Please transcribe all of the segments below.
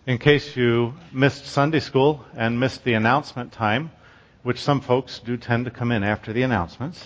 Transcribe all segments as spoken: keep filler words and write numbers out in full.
In case you missed Sunday school and missed the announcement time, which some folks do tend to come in after the announcements,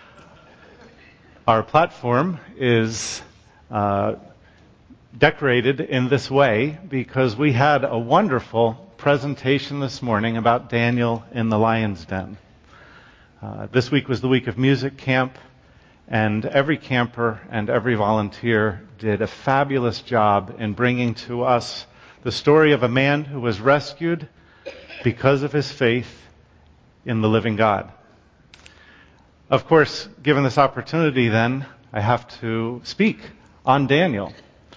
our platform is uh, decorated in this way because we had a wonderful presentation this morning about Daniel in the lion's den. Uh, this week was the week of music camp, and every camper and every volunteer did a fabulous job in bringing to us the story of a man who was rescued because of his faith in the living God. Of course, given this opportunity, then, I have to speak on Daniel.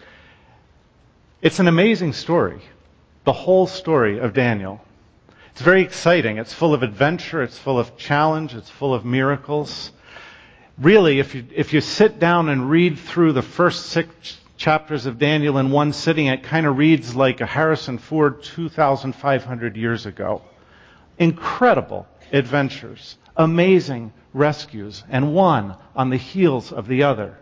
It's an amazing story, the whole story of Daniel. It's very exciting. It's full of adventure. It's full of challenge. It's full of miracles. Really, if you if you sit down and read through the first six chapters of Daniel in one sitting, it kind of reads like a Harrison Ford two thousand five hundred years ago. Incredible adventures, amazing rescues, and one on the heels of the other.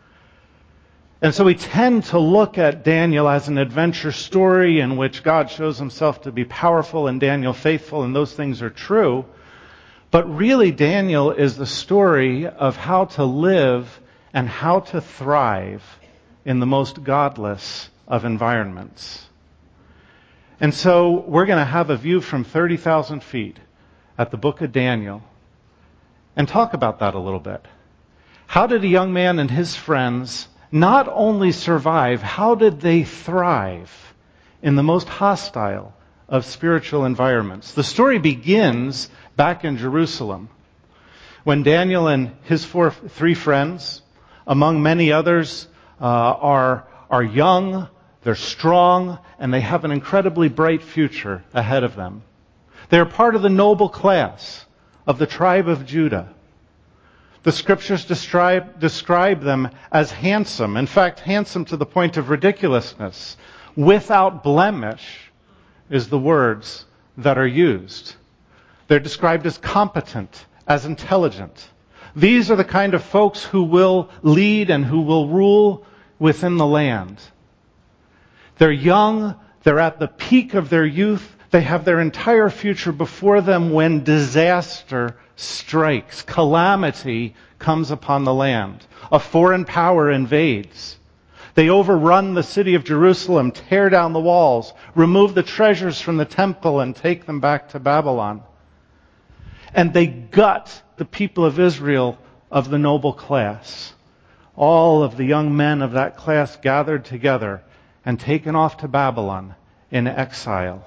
And so we tend to look at Daniel as an adventure story in which God shows himself to be powerful and Daniel faithful, and those things are true. But really, Daniel is the story of how to live and how to thrive in the most godless of environments. And so we're going to have a view from thirty thousand feet at the book of Daniel and talk about that a little bit. How did a young man and his friends not only survive, how did they thrive in the most hostile of spiritual environments? The story begins back in Jerusalem, when Daniel and his four, three friends, among many others, uh, are, are young, they're strong, and they have an incredibly bright future ahead of them. They're part of the noble class of the tribe of Judah. The scriptures describe, describe them as handsome, in fact, handsome to the point of ridiculousness. Without blemish is the words that are used. They're described as competent, as intelligent. These are the kind of folks who will lead and who will rule within the land. They're young, they're at the peak of their youth, they have their entire future before them when disaster strikes, calamity comes upon the land. A foreign power invades. They overrun the city of Jerusalem, tear down the walls, remove the treasures from the temple, and take them back to Babylon. And they gut the people of Israel of the noble class. All of the young men of that class gathered together and taken off to Babylon in exile.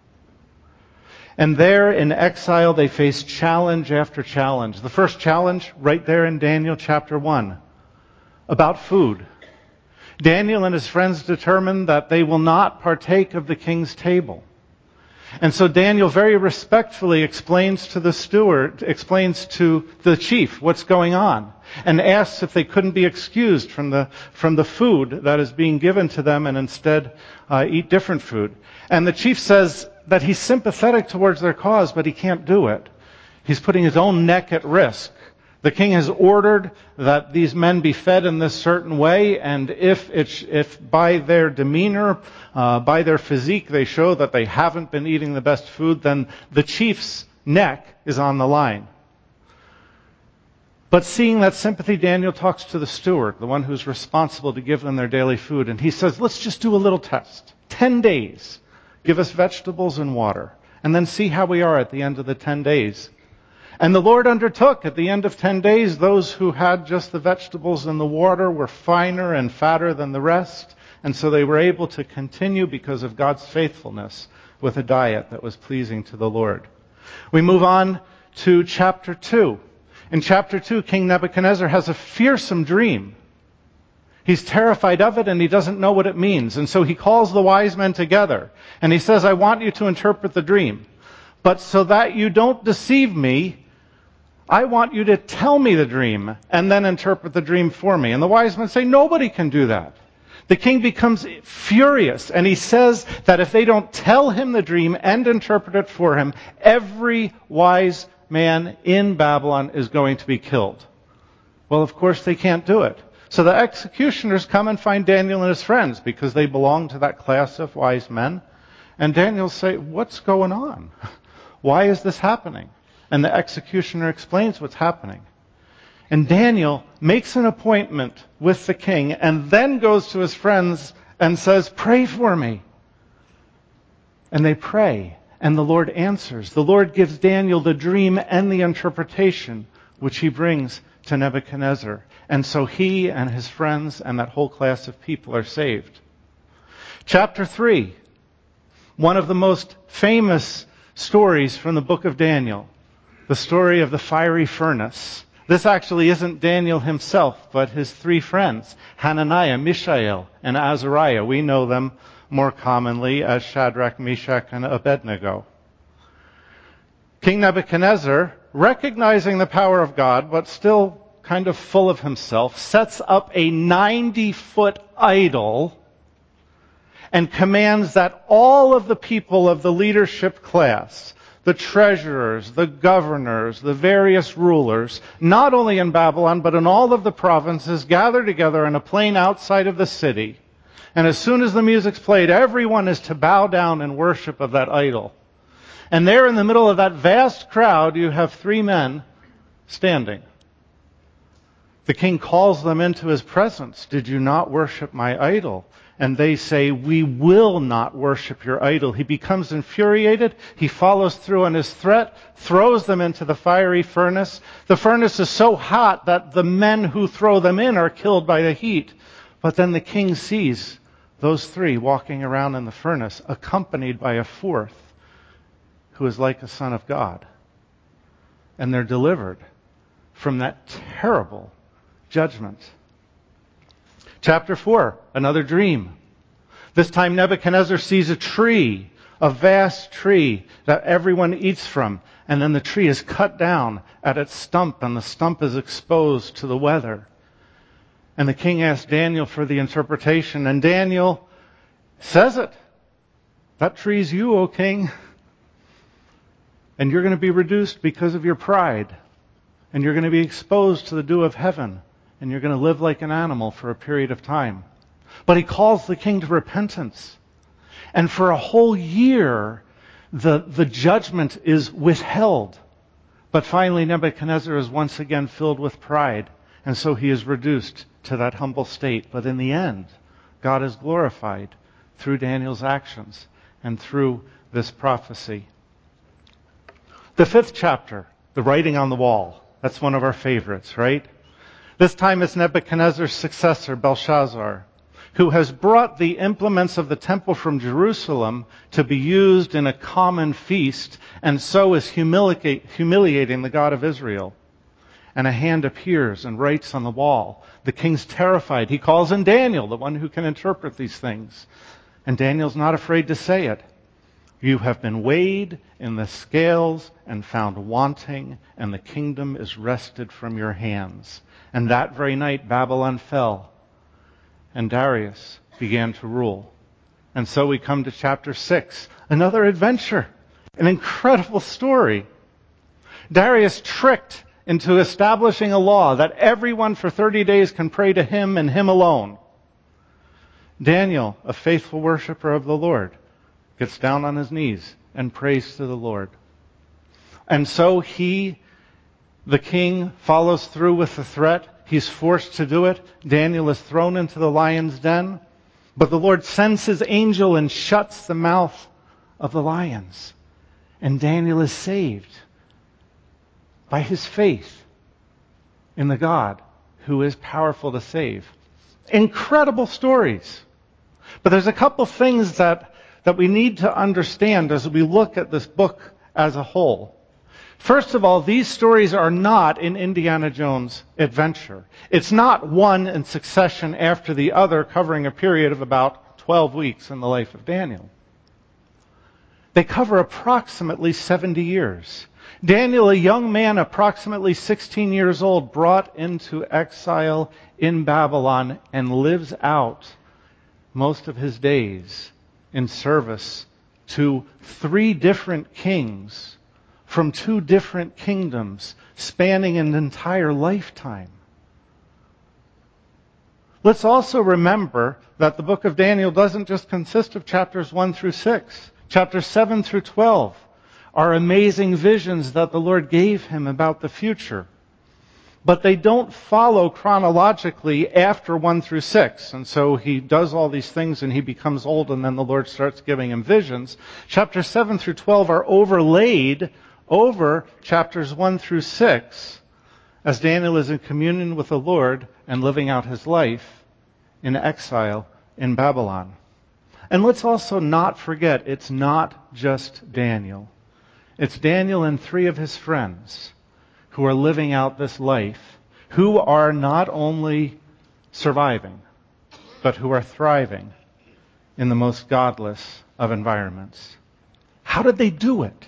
And there in exile they face challenge after challenge. The first challenge right there in Daniel chapter one, about food. Daniel and his friends determine that they will not partake of the king's table. And so Daniel very respectfully explains to the steward, explains to the chief what's going on, and asks if they couldn't be excused from the from the food that is being given to them and instead uh, eat different food. And the chief says that he's sympathetic towards their cause, but he can't do it. He's putting his own neck at risk. The king has ordered that these men be fed in this certain way, and if it's, if by their demeanor, uh, by their physique, they show that they haven't been eating the best food, then the chief's neck is on the line. But seeing that sympathy, Daniel talks to the steward, the one who's responsible to give them their daily food, and he says, let's just do a little test. Ten days. Give us vegetables and water, and then see how we are at the end of the ten days. And the Lord undertook at the end of ten days, those who had just the vegetables and the water were finer and fatter than the rest, and so they were able to continue because of God's faithfulness with a diet that was pleasing to the Lord. We move on to chapter two. In chapter two, King Nebuchadnezzar has a fearsome dream. He's terrified of it and he doesn't know what it means. And so he calls the wise men together and he says, I want you to interpret the dream. But so that you don't deceive me, I want you to tell me the dream and then interpret the dream for me. And the wise men say, nobody can do that. The king becomes furious and he says that if they don't tell him the dream and interpret it for him, every wise man in Babylon is going to be killed. Well, of course they can't do it. So the executioners come and find Daniel and his friends because they belong to that class of wise men. And Daniel say, what's going on? Why is this happening? And the executioner explains what's happening. And Daniel makes an appointment with the king and then goes to his friends and says, pray for me. And they pray, and the Lord answers. The Lord gives Daniel the dream and the interpretation, which he brings to Nebuchadnezzar. And so he and his friends and that whole class of people are saved. Chapter three, one of the most famous stories from the book of Daniel, the story of the fiery furnace. This actually isn't Daniel himself, but his three friends, Hananiah, Mishael, and Azariah. We know them more commonly as Shadrach, Meshach, and Abednego. King Nebuchadnezzar, recognizing the power of God, but still kind of full of himself, sets up a ninety-foot idol and commands that all of the people of the leadership class, the treasurers, the governors, the various rulers, not only in Babylon, but in all of the provinces, gather together in a plain outside of the city. And as soon as the music's played, everyone is to bow down in worship of that idol. And there in the middle of that vast crowd, you have three men standing. The king calls them into his presence. Did you not worship my idol? And they say, we will not worship your idol. He becomes infuriated. He follows through on his threat, throws them into the fiery furnace. The furnace is so hot that the men who throw them in are killed by the heat. But then the king sees those three walking around in the furnace, accompanied by a fourth who is like a son of God. And they're delivered from that terrible judgment. Chapter four, another dream. This time Nebuchadnezzar sees a tree, a vast tree that everyone eats from. And then the tree is cut down at its stump, and the stump is exposed to the weather. And the king asks Daniel for the interpretation, and Daniel says it. That tree's you, O king. And you're going to be reduced because of your pride. And you're going to be exposed to the dew of heaven. And you're going to live like an animal for a period of time. But he calls the king to repentance. And for a whole year, the, the judgment is withheld. But finally, Nebuchadnezzar is once again filled with pride. And so he is reduced to that humble state. But in the end, God is glorified through Daniel's actions and through this prophecy. The fifth chapter, the writing on the wall. That's one of our favorites, right? This time it's Nebuchadnezzar's successor, Belshazzar, who has brought the implements of the temple from Jerusalem to be used in a common feast, and so is humiliate, humiliating the God of Israel. And a hand appears and writes on the wall. The king's terrified. He calls in Daniel, the one who can interpret these things. And Daniel's not afraid to say it. You have been weighed in the scales and found wanting, and the kingdom is wrested from your hands. And that very night Babylon fell, and Darius began to rule. And so we come to chapter six, another adventure, an incredible story. Darius tricked into establishing a law that everyone for thirty days can pray to him and him alone. Daniel, a faithful worshiper of the Lord, gets down on his knees and prays to the Lord. And so he, the king, follows through with the threat. He's forced to do it. Daniel is thrown into the lion's den. But the Lord sends his angel and shuts the mouth of the lions. And Daniel is saved by his faith in the God who is powerful to save. Incredible stories. But there's a couple things that, that we need to understand as we look at this book as a whole. First of all, these stories are not in Indiana Jones' adventure. It's not one in succession after the other, covering a period of about twelve weeks in the life of Daniel. They cover approximately seventy years. Daniel, a young man approximately sixteen years old, brought into exile in Babylon and lives out most of his days in service to three different kings from two different kingdoms, spanning an entire lifetime. Let's also remember that the book of Daniel doesn't just consist of chapters one through six. Chapters seven through twelve are amazing visions that the Lord gave him about the future. But they don't follow chronologically after one through six. And so he does all these things and he becomes old and then the Lord starts giving him visions. Chapters seven through twelve are overlaid over chapters one through six as Daniel is in communion with the Lord and living out his life in exile in Babylon. And let's also not forget, it's not just Daniel. It's Daniel and three of his friends who are living out this life, who are not only surviving, but who are thriving in the most godless of environments. How did they do it?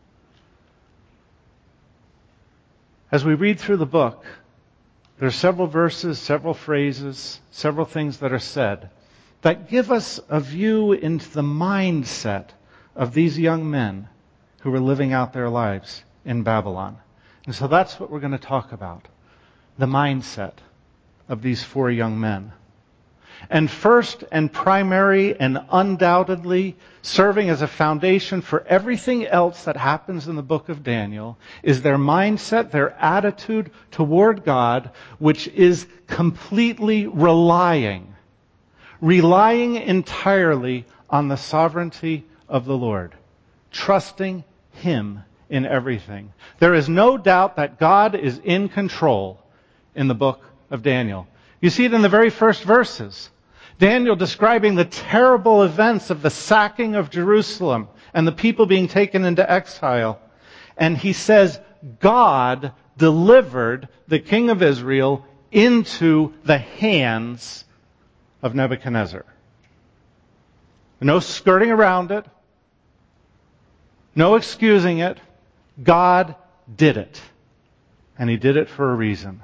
As we read through the book, there are several verses, several phrases, several things that are said that give us a view into the mindset of these young men who were living out their lives in Babylon. And so that's what we're going to talk about, the mindset of these four young men. And first and primary and undoubtedly serving as a foundation for everything else that happens in the book of Daniel is their mindset, their attitude toward God, which is completely relying, relying entirely on the sovereignty of the Lord, trusting Him in everything. There is no doubt that God is in control in the book of Daniel. You see it in the very first verses. Daniel describing the terrible events of the sacking of Jerusalem and the people being taken into exile. And he says, God delivered the king of Israel into the hands of Nebuchadnezzar. No skirting around it. No excusing it. God did it. And He did it for a reason.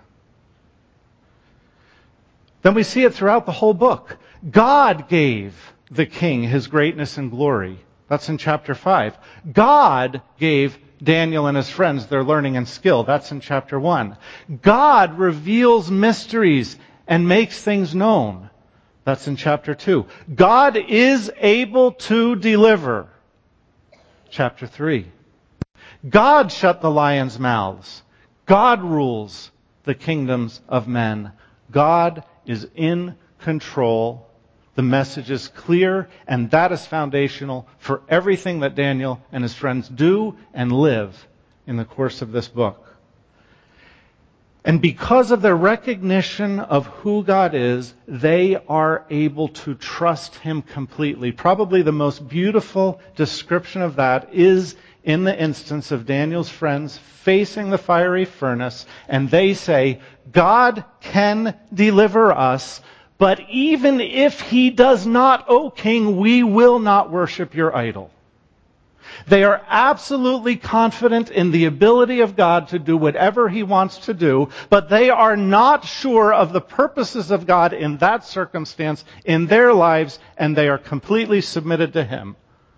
Then we see it throughout the whole book. God gave the king his greatness and glory. That's in chapter five. God gave Daniel and his friends their learning and skill. That's in chapter one. God reveals mysteries and makes things known. That's in chapter two. God is able to deliver. Chapter three. God shut the lions' mouths. God rules the kingdoms of men. God is in control. The message is clear, and that is foundational for everything that Daniel and his friends do and live in the course of this book. And because of their recognition of who God is, they are able to trust Him completely. Probably the most beautiful description of that is in the instance of Daniel's friends facing the fiery furnace, and they say, God can deliver us, but even if He does not, O king, we will not worship your idol. They are absolutely confident in the ability of God to do whatever He wants to do, but they are not sure of the purposes of God in that circumstance in their lives, and they are completely submitted to Him.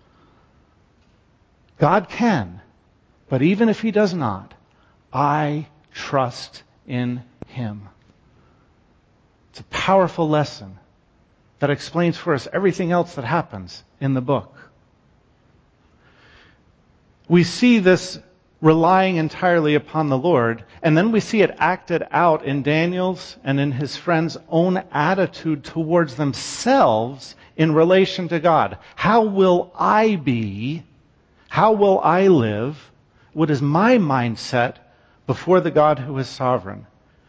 God can, but even if He does not, I trust in Him. It's a powerful lesson that explains for us everything else that happens in the book. We see this relying entirely upon the Lord, and then we see it acted out in Daniel's and in his friends' own attitude towards themselves in relation to God. How will I be? How will I live? What is my mindset before the God who is sovereign?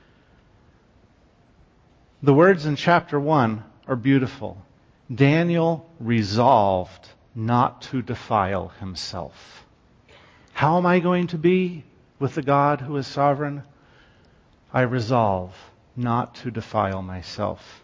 The words in chapter one are beautiful. Daniel resolved not to defile himself. How am I going to be with the God who is sovereign? I resolve not to defile myself.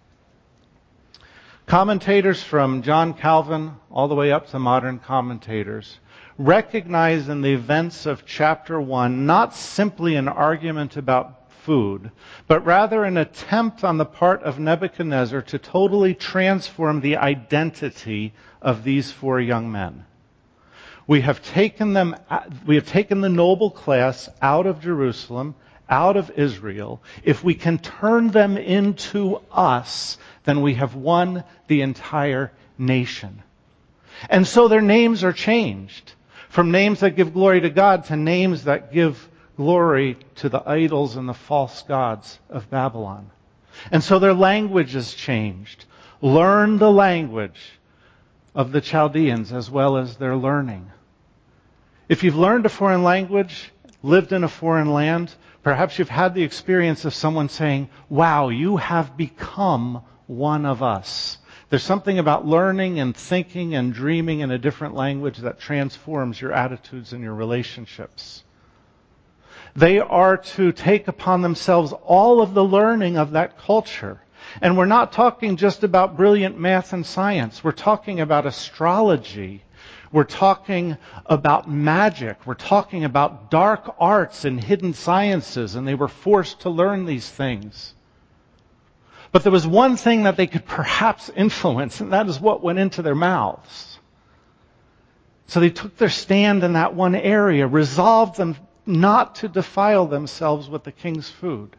Commentators from John Calvin all the way up to modern commentators recognize in the events of chapter one not simply an argument about food, but rather an attempt on the part of Nebuchadnezzar to totally transform the identity of these four young men. We have taken them, we have taken the noble class out of Jerusalem, out of Israel. If we can turn them into us, then we have won the entire nation. And so their names are changed from names that give glory to God to names that give glory to the idols and the false gods of Babylon. And so their language is changed. Learn the language of the Chaldeans as well as their learning. If you've learned a foreign language, lived in a foreign land, perhaps you've had the experience of someone saying, wow, you have become one of us. There's something about learning and thinking and dreaming in a different language that transforms your attitudes and your relationships. They are to take upon themselves all of the learning of that culture. And we're not talking just about brilliant math and science. We're talking about astrology. We're talking about magic. We're talking about dark arts and hidden sciences, and they were forced to learn these things. But there was one thing that they could perhaps influence, and that is what went into their mouths. So they took their stand in that one area, resolved them not to defile themselves with the king's food.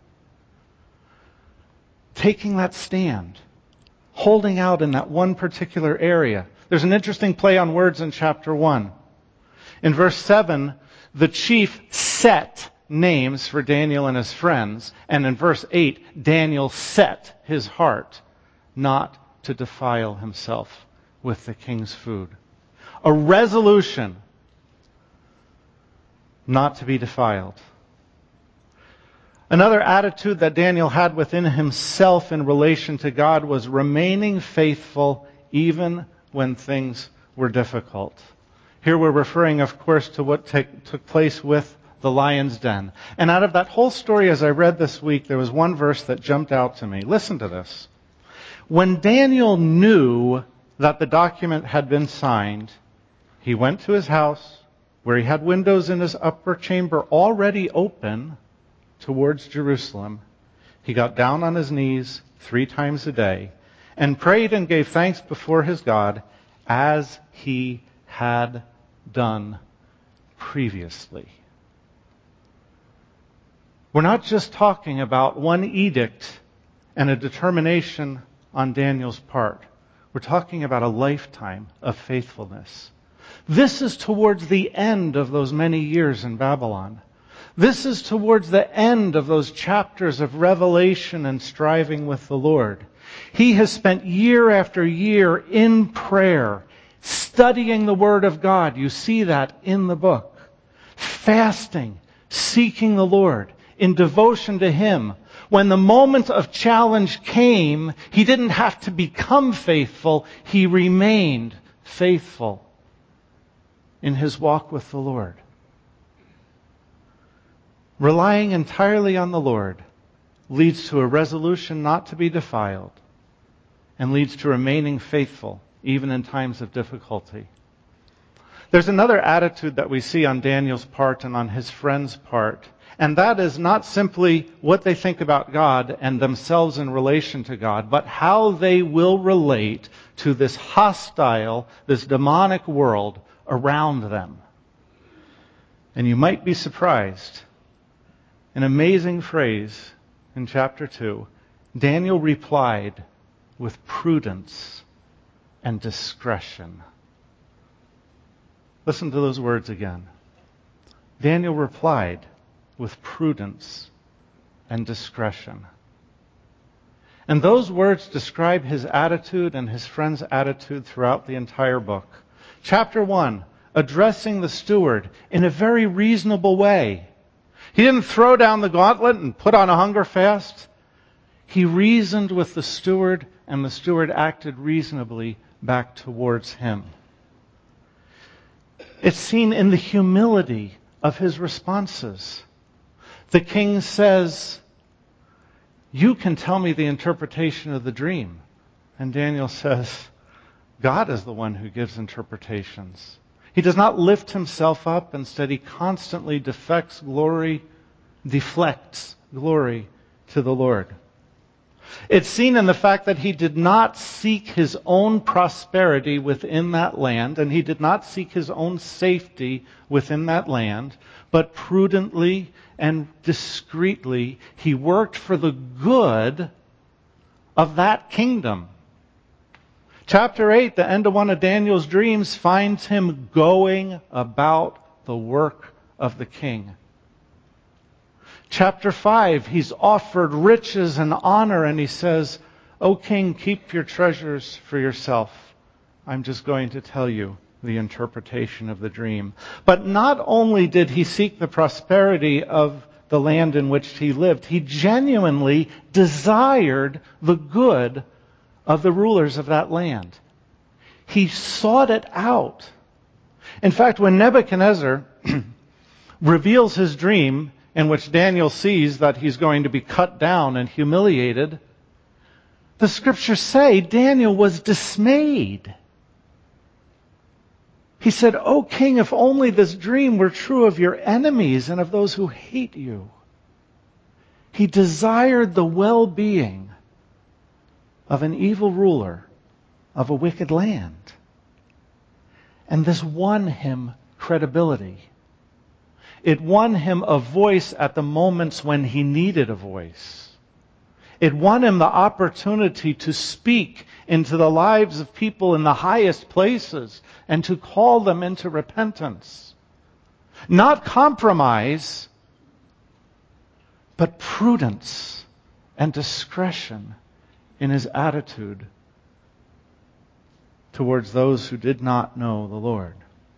Taking that stand, holding out in that one particular area. There's an interesting play on words in chapter one. In verse seven, the chief set names for Daniel and his friends. And in verse eight, Daniel set his heart not to defile himself with the king's food. A resolution not to be defiled. Another attitude that Daniel had within himself in relation to God was remaining faithful even when things were difficult. Here we're referring, of course, to what take, took place with the lion's den. And out of that whole story, as I read this week, there was one verse that jumped out to me. Listen to this. When Daniel knew that the document had been signed, he went to his house, where he had windows in his upper chamber already open towards Jerusalem. He got down on his knees three times a day and prayed and gave thanks before his God as he had done previously. We're not just talking about one edict and a determination on Daniel's part. We're talking about a lifetime of faithfulness. This is towards the end of those many years in Babylon. This is towards the end of those chapters of revelation and striving with the Lord. He has spent year after year in prayer, studying the Word of God. You see that in the book. Fasting, seeking the Lord, in devotion to Him. When the moment of challenge came, he didn't have to become faithful. He remained faithful in his walk with the Lord. Relying entirely on the Lord leads to a resolution not to be defiled and leads to remaining faithful even in times of difficulty. There's another attitude that we see on Daniel's part and on his friends' part, and that is not simply what they think about God and themselves in relation to God, but how they will relate to this hostile, this demonic world around them. And you might be surprised. An amazing phrase in chapter two. Daniel replied with prudence and discretion. Listen to those words again. Daniel replied with prudence and discretion. And those words describe his attitude and his friend's attitude throughout the entire book. Chapter one, addressing the steward in a very reasonable way. He didn't throw down the gauntlet and put on a hunger fast. He reasoned with the steward, and the steward acted reasonably back towards him. It's seen in the humility of his responses. The king says, "You can tell me the interpretation of the dream." And Daniel says, God is the one who gives interpretations. He does not lift himself up. Instead, he constantly deflects glory, deflects glory to the Lord. It's seen in the fact that he did not seek his own prosperity within that land, and he did not seek his own safety within that land, but prudently and discreetly he worked for the good of that kingdom. Chapter eight, the end of one of Daniel's dreams, finds him going about the work of the king. Chapter five, he's offered riches and honor, and he says, "O king, keep your treasures for yourself. I'm just going to tell you the interpretation of the dream." But not only did he seek the prosperity of the land in which he lived, he genuinely desired the good of the rulers of that land. He sought it out. In fact, when Nebuchadnezzar reveals his dream, in which Daniel sees that he's going to be cut down and humiliated, the scriptures say Daniel was dismayed. He said, "O king, if only this dream were true of your enemies and of those who hate you." He desired the well-being of an evil ruler of a wicked land. And this won him credibility. It won him a voice at the moments when he needed a voice. It won him the opportunity to speak into the lives of people in the highest places and to call them into repentance. Not compromise, but prudence and discretion in his attitude towards those who did not know the Lord.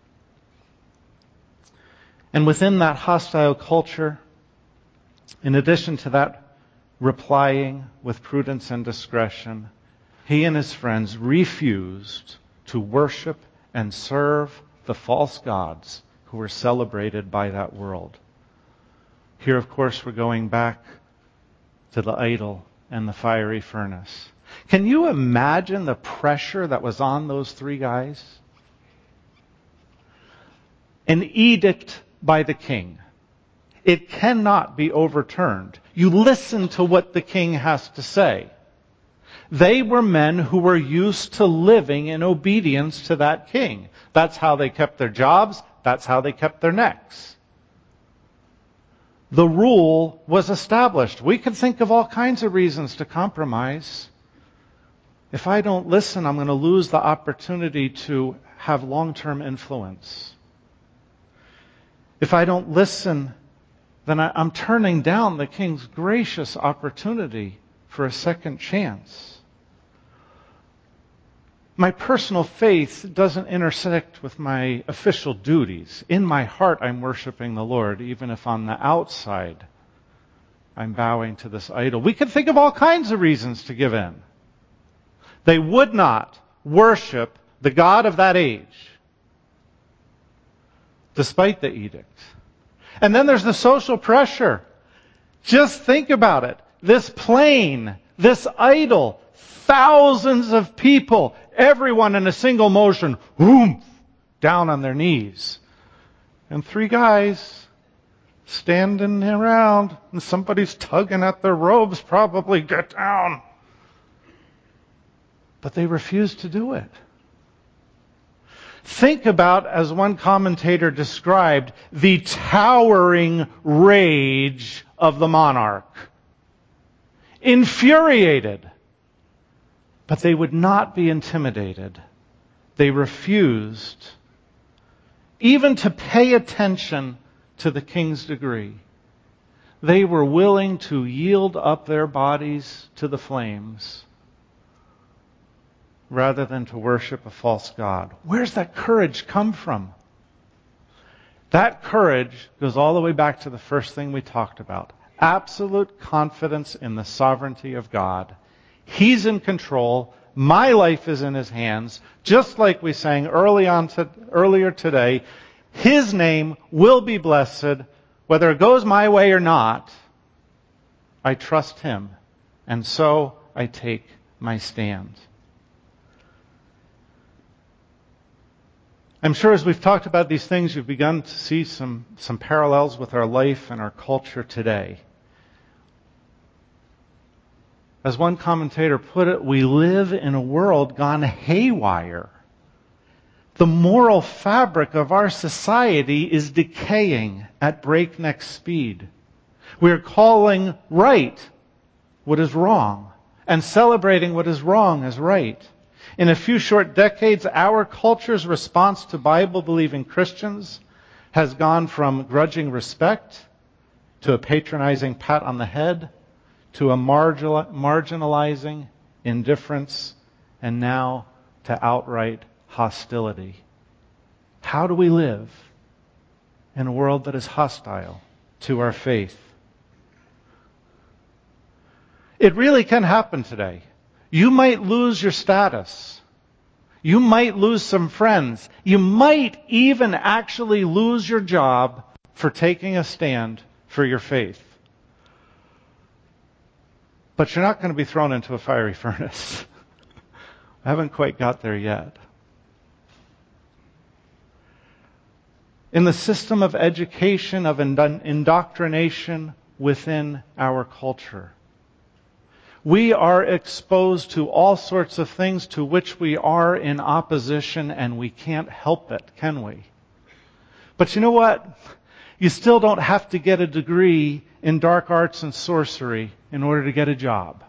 And within that hostile culture, in addition to that replying with prudence and discretion, he and his friends refused to worship and serve the false gods who were celebrated by that world. Here, of course, we're going back to the idol and the fiery furnace. Can you imagine the pressure that was on those three guys? An edict by the king. It cannot be overturned. You listen to what the king has to say. They were men who were used to living in obedience to that king. That's how they kept their jobs. That's how they kept their necks. The rule was established. We could think of all kinds of reasons to compromise. If I don't listen, I'm going to lose the opportunity to have long-term influence. If I don't listen, then I, I'm turning down the king's gracious opportunity for a second chance. My personal faith doesn't intersect with my official duties. In my heart, I'm worshiping the Lord, even if on the outside, I'm bowing to this idol. We could think of all kinds of reasons to give in. They would not worship the God of that age, despite the edict. And then there's the social pressure. Just think about it. This plane, this idol, thousands of people, everyone in a single motion, whoom, down on their knees. And three guys standing around, and somebody's tugging at their robes, probably, "Get down." But they refused to do it. Think about, as one commentator described, the towering rage of the monarch. Infuriated. But they would not be intimidated. They refused even to pay attention to the king's decree. They were willing to yield up their bodies to the flames rather than to worship a false god. Where's that courage come from? That courage goes all the way back to the first thing we talked about. Absolute confidence in the sovereignty of God. He's in control. My life is in His hands. Just like we sang early on to, earlier today, His name will be blessed. Whether it goes my way or not, I trust Him. And so I take my stand. I'm sure as we've talked about these things, you've begun to see some, some parallels with our life and our culture today. As one commentator put it, we live in a world gone haywire. The moral fabric of our society is decaying at breakneck speed. We are calling right what is wrong and celebrating what is wrong as right. In a few short decades, our culture's response to Bible-believing Christians has gone from grudging respect to a patronizing pat on the head to a marginal, marginalizing indifference and now to outright hostility. How do we live in a world that is hostile to our faith? It really can happen today. You might lose your status. You might lose some friends. You might even actually lose your job for taking a stand for your faith. But you're not going to be thrown into a fiery furnace. I haven't quite got there yet. In the system of education, of indoctrination within our culture, we are exposed to all sorts of things to which we are in opposition, and we can't help it, can we? But you know what? You still don't have to get a degree in dark arts and sorcery in order to get a job.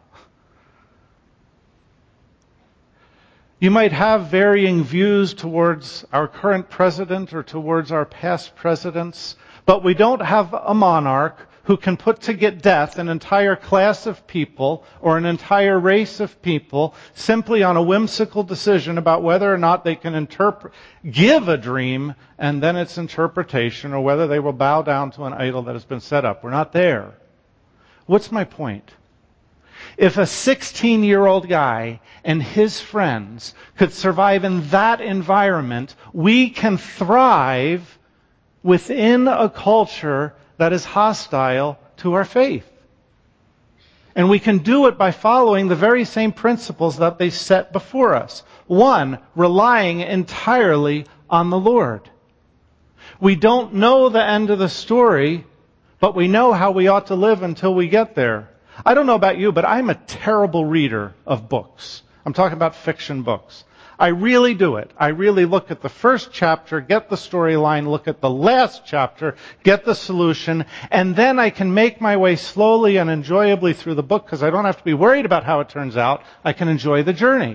You might have varying views towards our current president or towards our past presidents, but we don't have a monarch who can put to get death an entire class of people or an entire race of people simply on a whimsical decision about whether or not they can interpret, give a dream and then its interpretation, or whether they will bow down to an idol that has been set up. We're not there. What's my point? If a sixteen-year-old guy and his friends could survive in that environment, we can thrive within a culture that is hostile to our faith. And we can do it by following the very same principles that they set before us. One, relying entirely on the Lord. We don't know the end of the story, but we know how we ought to live until we get there. I don't know about you, but I'm a terrible reader of books. I'm talking about fiction books. I really do it. I really look at the first chapter, get the storyline, look at the last chapter, get the solution, and then I can make my way slowly and enjoyably through the book because I don't have to be worried about how it turns out. I can enjoy the journey.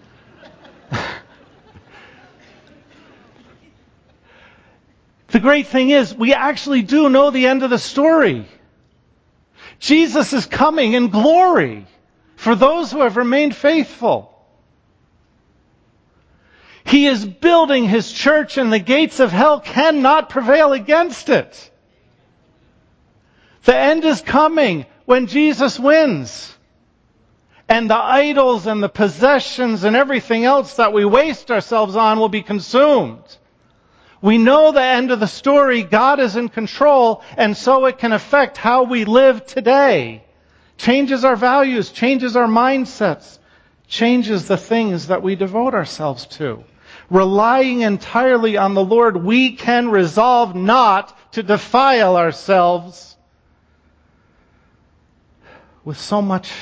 The great thing is, we actually do know the end of the story. Jesus is coming in glory for those who have remained faithful. He is building His church, and the gates of hell cannot prevail against it. The end is coming when Jesus wins. And the idols and the possessions and everything else that we waste ourselves on will be consumed. We know the end of the story. God is in control, and so it can affect how we live today. Changes our values, changes our mindsets, changes the things that we devote ourselves to. Relying entirely on the Lord, we can resolve not to defile ourselves with so much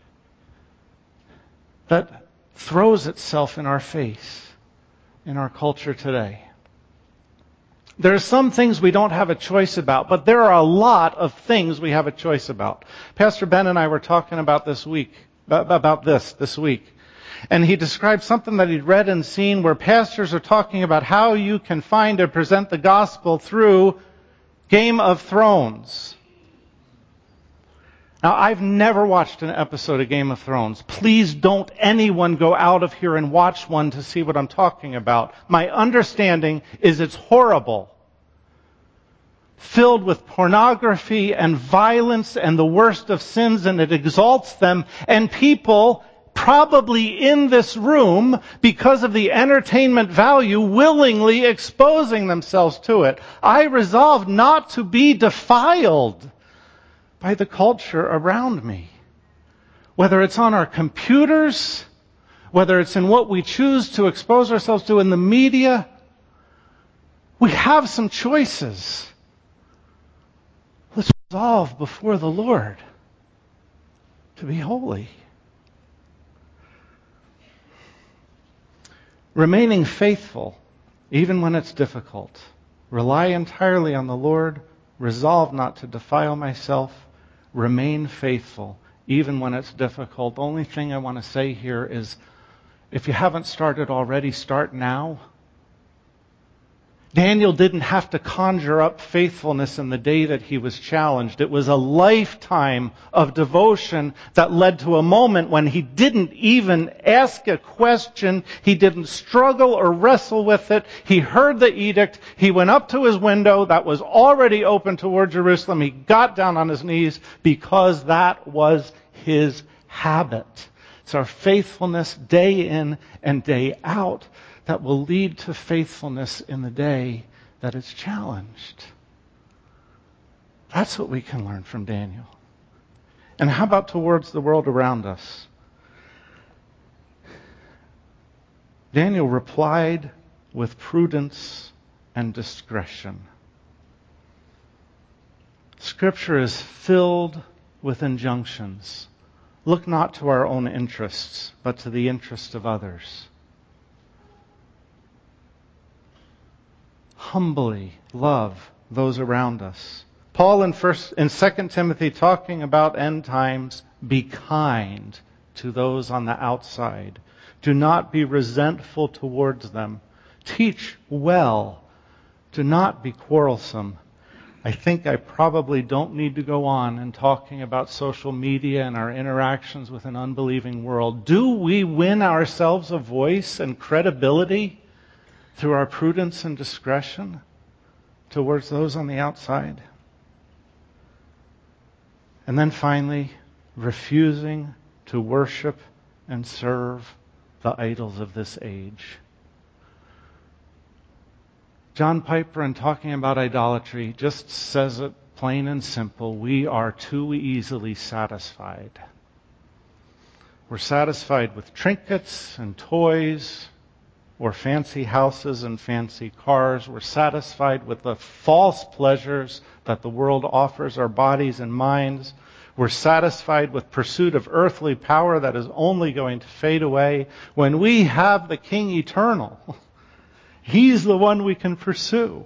that throws itself in our face in our culture today. There are some things we don't have a choice about, but there are a lot of things we have a choice about. Pastor Ben and I were talking about this week, about this this week. And he described something that he'd read and seen where pastors are talking about how you can find and present the gospel through Game of Thrones. Now, I've never watched an episode of Game of Thrones. Please don't anyone go out of here and watch one to see what I'm talking about. My understanding is it's horrible. Filled with pornography and violence and the worst of sins, and it exalts them. And people, probably in this room, because of the entertainment value, willingly exposing themselves to it. I resolve not to be defiled by the culture around me. Whether it's on our computers, whether it's in what we choose to expose ourselves to in the media, we have some choices. Let's resolve before the Lord to be holy. Remaining faithful, even when it's difficult. Rely entirely on the Lord. Resolve not to defile myself. Remain faithful, even when it's difficult. The only thing I want to say here is, If you haven't started already, start now. Daniel didn't have to conjure up faithfulness in the day that he was challenged. It was a lifetime of devotion that led to a moment when he didn't even ask a question. He didn't struggle or wrestle with it. He heard the edict. He went up to his window that was already open toward Jerusalem. He got down on his knees because that was his habit. It's our faithfulness day in and day out that will lead to faithfulness in the day that it's challenged. That's what we can learn from Daniel. And how about towards the world around us? Daniel replied with prudence and discretion. Scripture is filled with injunctions. Look not to our own interests, but to the interest of others. Humbly love those around us. Paul in first in Second Timothy, talking about end times, be kind to those on the outside. Do not be resentful towards them. Teach well. Do not be quarrelsome. I think I probably don't need to go on in talking about social media and our interactions with an unbelieving world. Do we win ourselves a voice and credibility through our prudence and discretion towards those on the outside? And then finally, refusing to worship and serve the idols of this age. John Piper, in talking about idolatry, just says it plain and simple. We are too easily satisfied. We're satisfied with trinkets and toys, or fancy houses and fancy cars. We're satisfied with the false pleasures that the world offers our bodies and minds. We're satisfied with pursuit of earthly power that is only going to fade away. When we have the King eternal, He's the one we can pursue.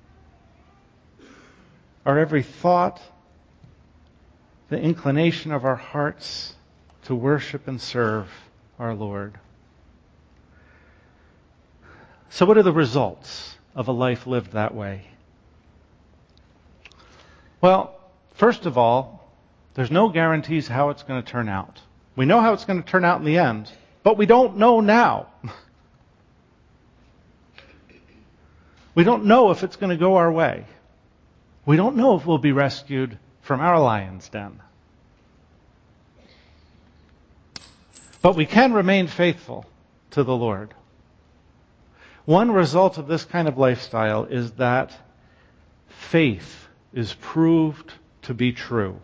Our every thought, the inclination of our hearts to worship and serve our Lord. So what are the results of a life lived that way? Well, first of all, there's no guarantees how it's going to turn out. We know how it's going to turn out in the end, but we don't know now. We don't know if it's going to go our way. We don't know if we'll be rescued from our lion's den. But we can remain faithful to the Lord. One result of this kind of lifestyle is that faith is proved to be true.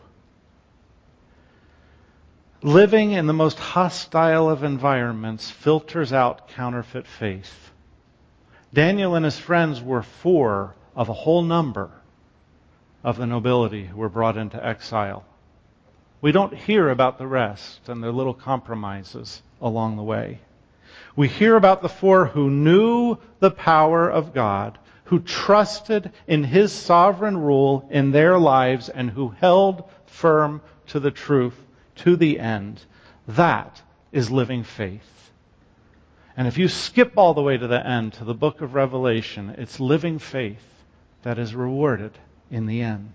Living in the most hostile of environments filters out counterfeit faith. Daniel and his friends were four of a whole number of the nobility who were brought into exile. We don't hear about the rest and their little compromises along the way. We hear about the four who knew the power of God, who trusted in His sovereign rule in their lives, and who held firm to the truth to the end. That is living faith. And if you skip all the way to the end, to the book of Revelation, it's living faith that is rewarded in the end.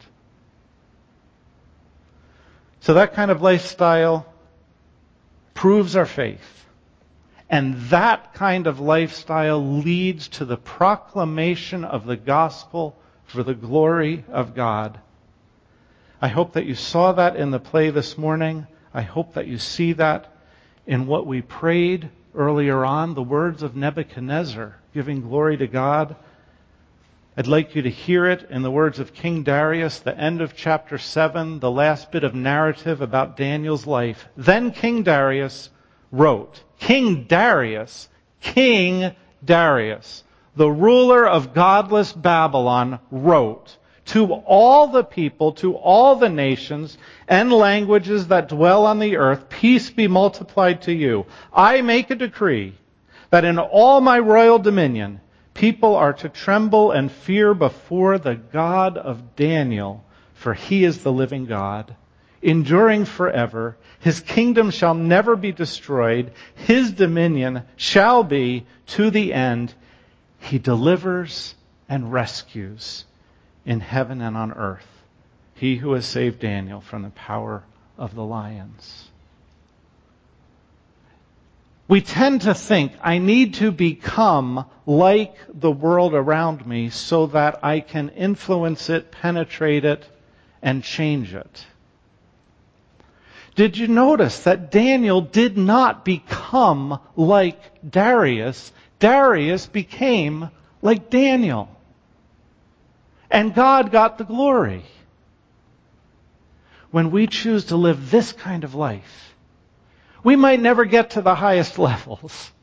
So that kind of lifestyle proves our faith. And that kind of lifestyle leads to the proclamation of the gospel for the glory of God. I hope that you saw that in the play this morning. I hope that you see that in what we prayed earlier on, the words of Nebuchadnezzar giving glory to God. I'd like you to hear it in the words of King Darius, the end of chapter seven, the last bit of narrative about Daniel's life. Then King Darius wrote, King Darius, King Darius, the ruler of godless Babylon, wrote, to all the people, to all the nations and languages that dwell on the earth, peace be multiplied to you. I make a decree that in all my royal dominion, people are to tremble and fear before the God of Daniel, for He is the living God. enduring forever. His kingdom shall never be destroyed. His dominion shall be to the end. He delivers and rescues in heaven and on earth. He who has saved Daniel from the power of the lions. We tend to think, I need to become like the world around me so that I can influence it, penetrate it, and change it. Did you notice that Daniel did not become like Darius? Darius became like Daniel. And God got the glory. When we choose to live this kind of life, we might never get to the highest levels.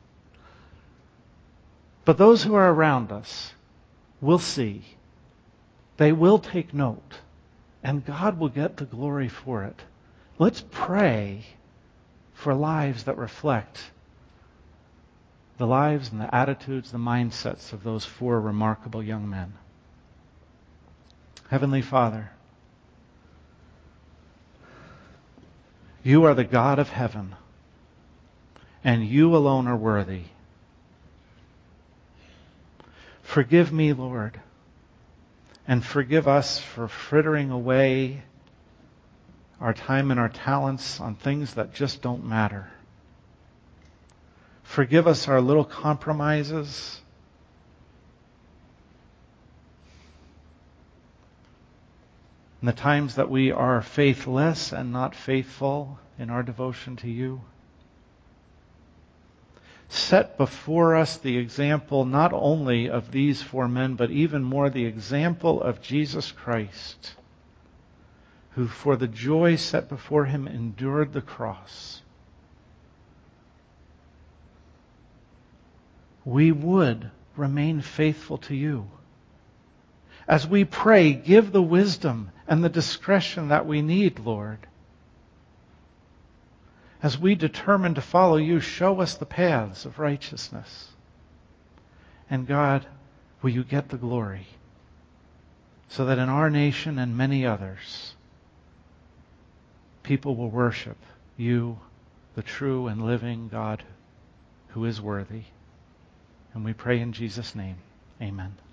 But those who are around us will see. They will take note. And God will get the glory for it. Let's pray for lives that reflect the lives and the attitudes, the mindsets of those four remarkable young men. Heavenly Father, you are the God of heaven, and you alone are worthy. Forgive me, Lord, and forgive us for frittering away our time and our talents on things that just don't matter. Forgive us our little compromises. And the times that we are faithless and not faithful in our devotion to you. Set before us the example not only of these four men, but even more the example of Jesus Christ, who for the joy set before him endured the cross. We would remain faithful to you. As we pray, give the wisdom and the discretion that we need, Lord. As we determine to follow you, show us the paths of righteousness. And God, will you get the glory, so that in our nation and many others, people will worship you, the true and living God who is worthy. And we pray in Jesus' name. Amen.